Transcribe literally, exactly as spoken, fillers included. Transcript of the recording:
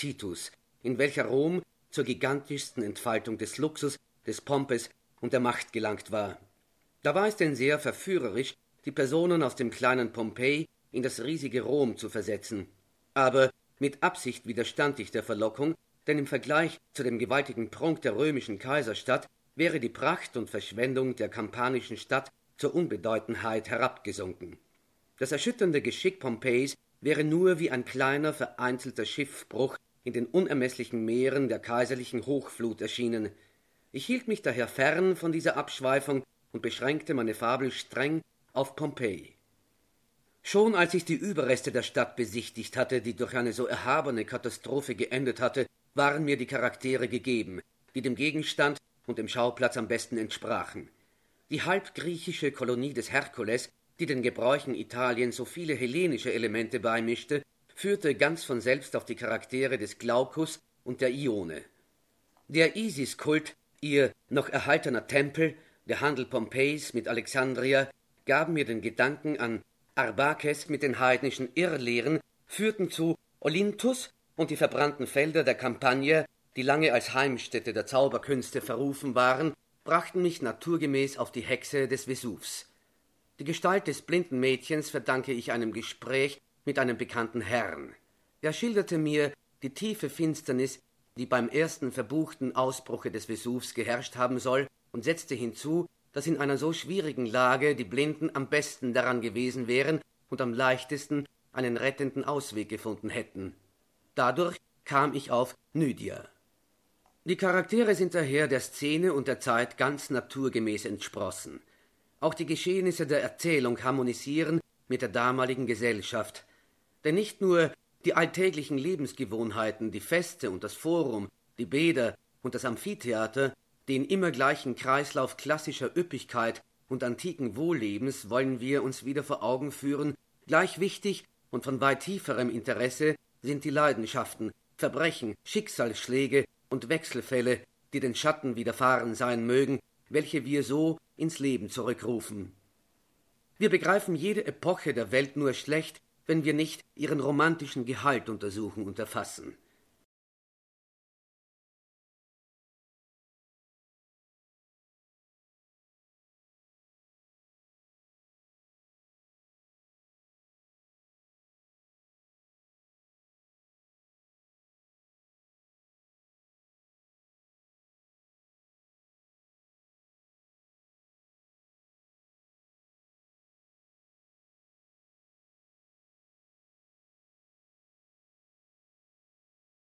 Titus, in welcher Rom zur gigantischsten Entfaltung des Luxus, des Pompes und der Macht gelangt war. Da war es denn sehr verführerisch, die Personen aus dem kleinen Pompeji in das riesige Rom zu versetzen. Aber mit Absicht widerstand ich der Verlockung, denn im Vergleich zu dem gewaltigen Prunk der römischen Kaiserstadt wäre die Pracht und Verschwendung der kampanischen Stadt zur Unbedeutendheit herabgesunken. Das erschütternde Geschick Pompejis wäre nur wie ein kleiner, vereinzelter Schiffbruch in den unermesslichen Meeren der kaiserlichen Hochflut erschienen. Ich hielt mich daher fern von dieser Abschweifung und beschränkte meine Fabel streng auf Pompeji. Schon als ich die Überreste der Stadt besichtigt hatte, die durch eine so erhabene Katastrophe geendet hatte, waren mir die Charaktere gegeben, die dem Gegenstand und dem Schauplatz am besten entsprachen. Die halbgriechische Kolonie des Herkules, die den Gebräuchen Italiens so viele hellenische Elemente beimischte, führte ganz von selbst auf die Charaktere des Glaucus und der Ione. Der Isis-Kult, ihr noch erhaltener Tempel, der Handel Pompejis mit Alexandria, gaben mir den Gedanken an Arbakes mit den heidnischen Irrlehren, führten zu Olynthus, und die verbrannten Felder der Campagna, die lange als Heimstätte der Zauberkünste verrufen waren, brachten mich naturgemäß auf die Hexe des Vesuvs. Die Gestalt des blinden Mädchens verdanke ich einem Gespräch mit einem bekannten Herrn. Er schilderte mir die tiefe Finsternis, die beim ersten verbuchten Ausbruche des Vesuvs geherrscht haben soll, und setzte hinzu, dass in einer so schwierigen Lage die Blinden am besten daran gewesen wären und am leichtesten einen rettenden Ausweg gefunden hätten. Dadurch kam ich auf Nydia. Die Charaktere sind daher der Szene und der Zeit ganz naturgemäß entsprossen. Auch die Geschehnisse der Erzählung harmonisieren mit der damaligen Gesellschaft. Denn nicht nur die alltäglichen Lebensgewohnheiten, die Feste und das Forum, die Bäder und das Amphitheater, den immer gleichen Kreislauf klassischer Üppigkeit und antiken Wohllebens wollen wir uns wieder vor Augen führen, gleich wichtig und von weit tieferem Interesse sind die Leidenschaften, Verbrechen, Schicksalsschläge und Wechselfälle, die den Schatten widerfahren sein mögen, welche wir so ins Leben zurückrufen. Wir begreifen jede Epoche der Welt nur schlecht, wenn wir nicht ihren romantischen Gehalt untersuchen und erfassen.